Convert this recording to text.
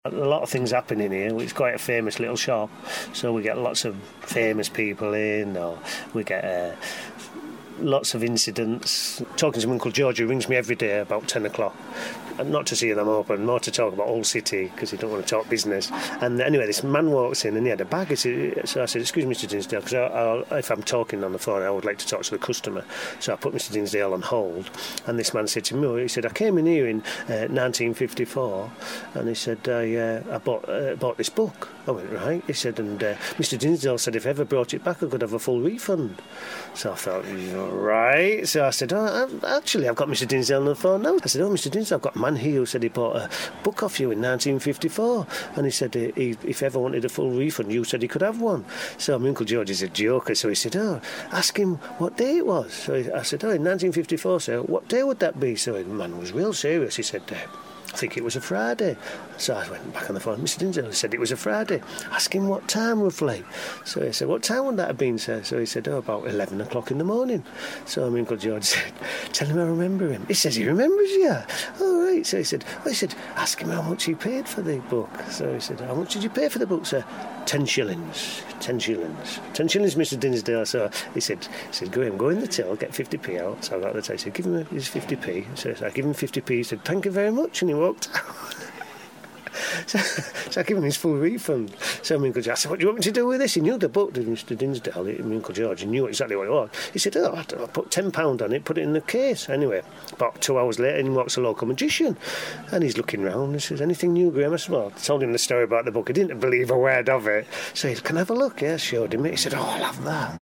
A lot of things happen in here. It's quite a famous little shop, so we get lots of famous people in, or we get lots of incidents. Talking to my Uncle George, who rings me every day about 10 o'clock. And not to see them open, more to talk about Old City, because he don't want to talk business. And anyway, this man walks in and he had a bag. So I said, excuse me, Mr Dinsdale, because if I'm talking on the phone, I would like to talk to the customer. So I put Mr Dinsdale on hold. And this man said to me, he said, I came in here in 1954, and he said, I bought this book. I went, right. He said, and Mr Dinsdale said if I ever brought it back, I could have a full refund. So I thought, right. So I said, I've got Mr Dinsdale on the phone now. I said, Mr Dinsdale, I've got a man here who said he bought a book off you in 1954. And he said if ever wanted a full refund, you said he could have one. So my Uncle George is a joker. So he said, ask him what day it was. So I said, in 1954, so what day would that be? So the man was real serious. He said, I think it was a Friday. So I went back on the phone. Mr Dinsdale said it was a Friday. Ask him what time roughly. So he said, what time would that have been, sir? So he said, about 11 o'clock in the morning. So my Uncle George said, tell him I remember him. He says he remembers you. Oh, right. So he said, ask him how much he paid for the book. So he said, how much did you pay for the book, sir? 10 shillings. 10 shillings. 10 shillings, Mr Dinsdale. So he said, Graham, go in the till, get 50p out. So I got the till. He said, give him his 50p. So I give him 50p. He said, thank you very much. And he walked out. So I gave him his full refund. So my Uncle George, I said, what do you want me to do with this? He knew the book, did Mr Dinsdale, my Uncle George. He knew exactly what it was. He said, I put £10 on it, put it in the case. Anyway, about 2 hours later, in walks a local magician. And he's looking round. He says, anything new, Graham? I said, I told him the story about the book. He didn't believe a word of it. So he said, can I have a look? Yeah, I showed him it. He said, I'll have that.